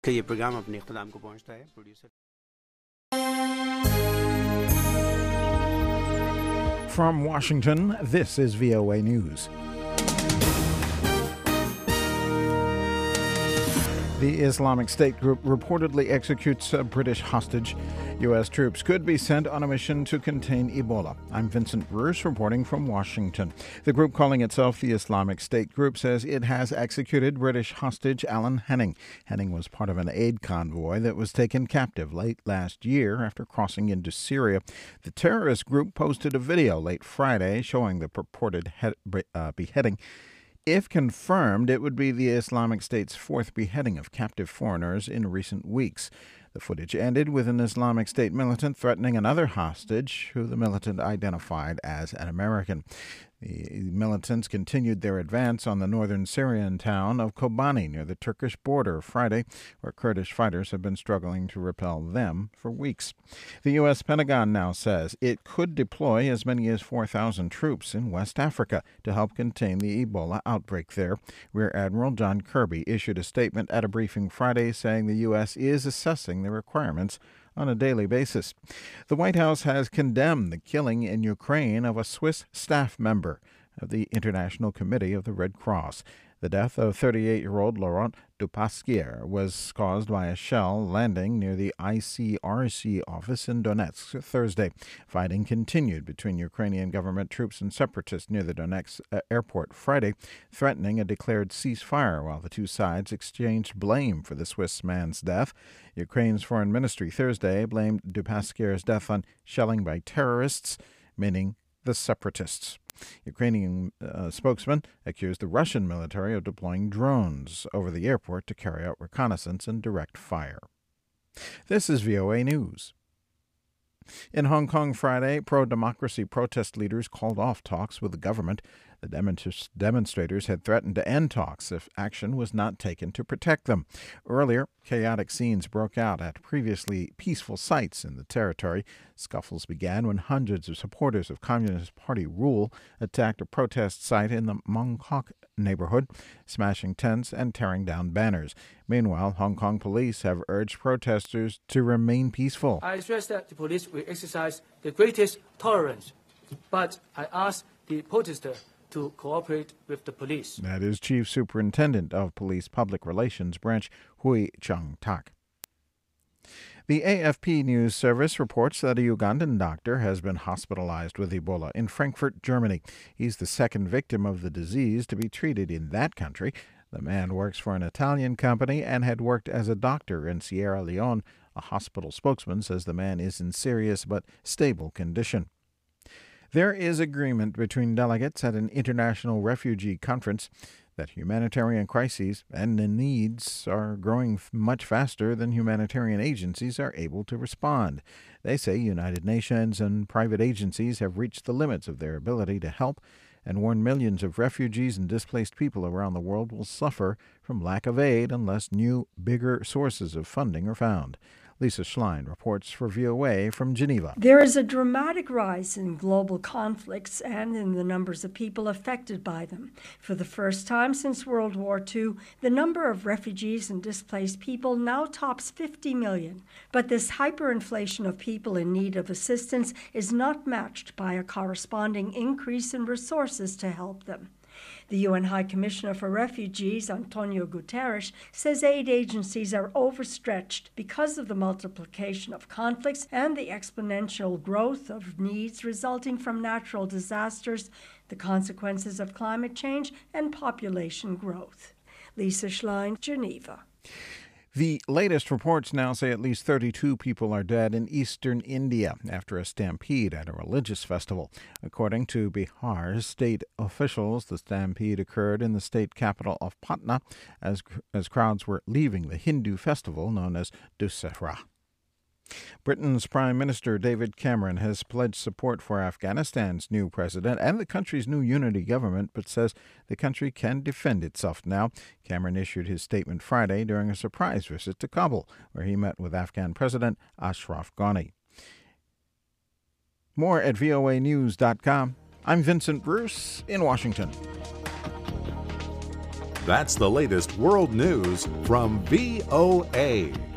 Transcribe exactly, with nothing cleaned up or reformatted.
कि ये प्रोग्राम अपने इख्तिताम को पहुंचता है। Producer From Washington, this is V O A News. The Islamic State group reportedly executes a British hostage. U S troops could be sent on a mission to contain Ebola. I'm Vincent Bruce reporting from Washington. The group calling itself the Islamic State group says it has executed British hostage Alan Henning. Henning was part of an aid convoy that was taken captive late last year after crossing into Syria. The terrorist group posted a video late Friday showing the purported he- uh, beheading. If confirmed, it would be the Islamic State's fourth beheading of captive foreigners in recent weeks. The footage ended with an Islamic State militant threatening another hostage, who the militant identified as an American. The militants continued their advance on the northern Syrian town of Kobani near the Turkish border Friday, where Kurdish fighters have been struggling to repel them for weeks. The U S Pentagon now says it could deploy as many as four thousand troops in West Africa to help contain the Ebola outbreak there. Rear Admiral John Kirby issued a statement at a briefing Friday saying the U S is assessing the requirements on a daily basis. The White House has condemned the killing in Ukraine of a Swiss staff member of the International Committee of the Red Cross. The death of thirty-eight-year-old Laurent Dupasquier was caused by a shell landing near the I C R C office in Donetsk Thursday. Fighting continued between Ukrainian government troops and separatists near the Donetsk airport Friday, threatening a declared ceasefire while the two sides exchanged blame for the Swiss man's death. Ukraine's foreign ministry Thursday blamed Dupasquier's death on shelling by terrorists, meaning the separatists. Ukrainian uh, spokesman accused the Russian military of deploying drones over the airport to carry out reconnaissance and direct fire. This is V O A News. In Hong Kong Friday, pro-democracy protest leaders called off talks with the government. The demonst- demonstrators had threatened to end talks if action was not taken to protect them. Earlier, chaotic scenes broke out at previously peaceful sites in the territory. Scuffles began when hundreds of supporters of Communist Party rule attacked a protest site in the Mong Kok neighborhood, smashing tents and tearing down banners. Meanwhile, Hong Kong police have urged protesters to remain peaceful. I stress that the police will exercise the greatest tolerance, but I ask the protester to cooperate with the police. That is Chief Superintendent of Police Public Relations Branch Hui Chung-tak. The A F P News Service reports that a Ugandan doctor has been hospitalized with Ebola in Frankfurt, Germany. He's the second victim of the disease to be treated in that country. The man works for an Italian company and had worked as a doctor in Sierra Leone. A hospital spokesman says the man is in serious but stable condition. There is agreement between delegates at an international refugee conference that humanitarian crises and the needs are growing much faster than humanitarian agencies are able to respond. They say United Nations and private agencies have reached the limits of their ability to help and warn millions of refugees and displaced people around the world will suffer from lack of aid unless new, bigger sources of funding are found. Lisa Schlein reports for V O A from Geneva. There is a dramatic rise in global conflicts and in the numbers of people affected by them. For the first time since World War Two, the number of refugees and displaced people now tops fifty million. But this hyperinflation of people in need of assistance is not matched by a corresponding increase in resources to help them. The U N High Commissioner for Refugees, Antonio Guterres, says aid agencies are overstretched because of the multiplication of conflicts and the exponential growth of needs resulting from natural disasters, the consequences of climate change, and population growth. Lisa Schlein, Geneva. The latest reports now say at least thirty-two people are dead in eastern India after a stampede at a religious festival. According to Bihar state officials, the stampede occurred in the state capital of Patna as, as crowds were leaving the Hindu festival known as Dussehra. Britain's Prime Minister David Cameron has pledged support for Afghanistan's new president and the country's new unity government, but says the country can defend itself now. Cameron issued his statement Friday during a surprise visit to Kabul, where he met with Afghan President Ashraf Ghani. More at V O A news dot com. I'm Vincent Bruce in Washington. That's the latest world news from V O A.